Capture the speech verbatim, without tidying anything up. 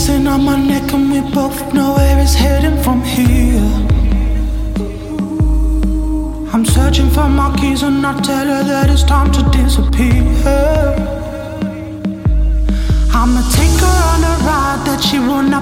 breathing on my neck and we both know where it's heading from here. I'm searching for my keys and I tell her that it's time to disappear. I'ma take her on a ride that she will not